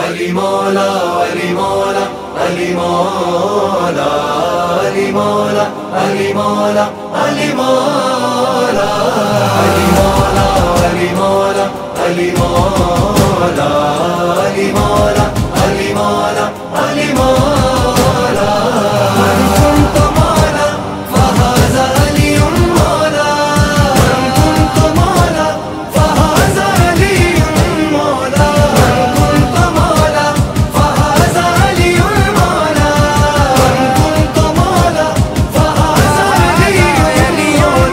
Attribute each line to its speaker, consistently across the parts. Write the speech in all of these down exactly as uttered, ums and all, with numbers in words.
Speaker 1: अली मौला अली मौला अली मौला अली मौला अली मौला अली मौला अली मौला अली मौला अली मौला अली मौला अली मौला अली मौला मन कुंत मौला फहाज़ा अलीयुन मौला मन कुंत मौला फहाज़ा अलीयुन मौला मन कुंत मौला फहाज़ा अलीयुन मौला मन कुंत मौला फहाज़ा अलीयुन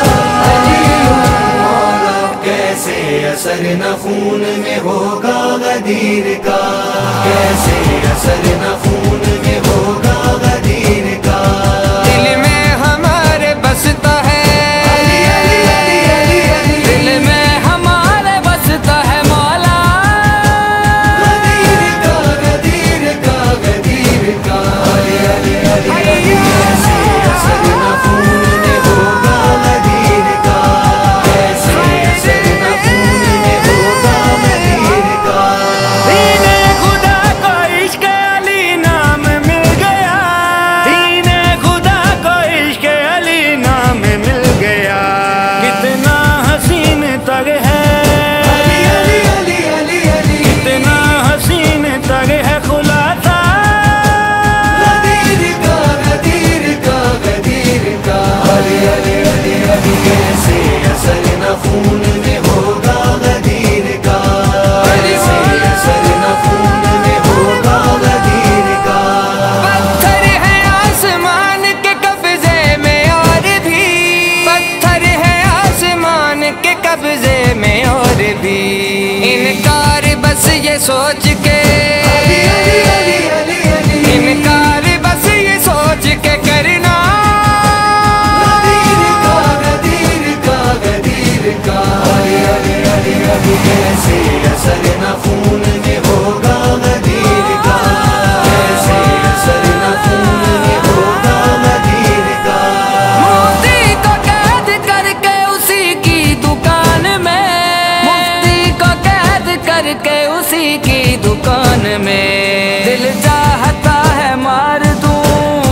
Speaker 1: मौला। कैसे असर न खून में होगा गदीर का, कैसे असर न खून में होगा गदीर का।
Speaker 2: दिल में हमारे बसता है,
Speaker 1: अली अली अली अली अली
Speaker 2: दिल में हमारे बसता है मौला
Speaker 1: गदीर का गदीर का गदीर का। अली अली अली अली कैसे असर न खून में होगा गदीर का, कैसे असर न खून में होगा गदीर का।
Speaker 2: दीने खुदा को इश्क अली नाम मिल गया, दीने खुदा को इश्क अली नाम मिल गया। कितना हसीन तग है,
Speaker 1: अली अली अली अली अली
Speaker 2: कितना हसीन तग है खुलासा
Speaker 1: गदीर का गदीर का गदीर का। अली अली अली अली कैसे असर न खून में होगा गदीर का, कैसे असर न खून में होगा गदीर का।
Speaker 2: पत्थर है आसमान के कब्जे में और भी, पत्थर है आसमान के कब्जे में और भी। इनकार बस ये सोच के,
Speaker 1: अली अली अली अली अली
Speaker 2: इनकार बस ये सोच के करना
Speaker 1: गदीर का गदीर का गदीर का। अली अली अली अली कैसे असर न खून में होगा गदीर का, कैसे असर न खून में होगा गदीर का।
Speaker 2: मुफ्ती को कैद करके उसी की दुकान में, मुफ्ती को कैद करके उसी की दुकान में दिल चाहता है मार दूं,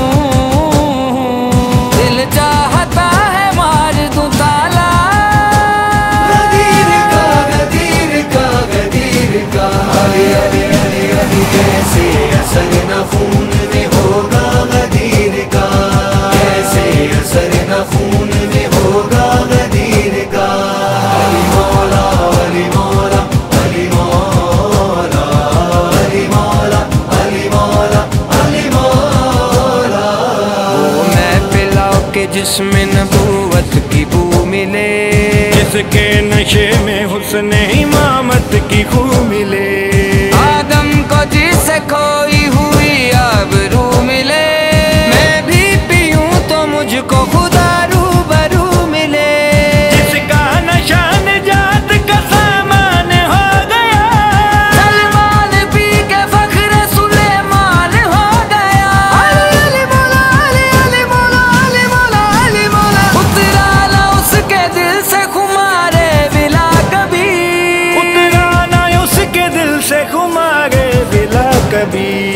Speaker 2: दिल चाहता है मार दूं ताला
Speaker 1: गदीर का गदीर का गदीर का। अली अली अली अली कैसे असर न खून में होगा गदीर का, कैसे असर न खून में होगा गदीर का। अली मौला अली मौला अली मौला अली मौला अली मौला अली मौला।
Speaker 2: वो मैं पिलाओ के जिसमें नबूवत की बू मिले, जिसके नशे में हुस्न इमामत की खू मिले। आदम को जिससे खोई हुई आबरू मिले, मैं भी पीऊं तो मुझको खुदा रूबरू मिले। जिसका निशान जात का सामान हो गया, सलमान पी के फख्र सुलेमान हो गया। अली अली मौला अली अली मौला अली मौला अली मौला। उतरा ना उसके दिल से खुमारे बिला कभी, उतरा ना उसके दिल से खुमारे बिला कभी।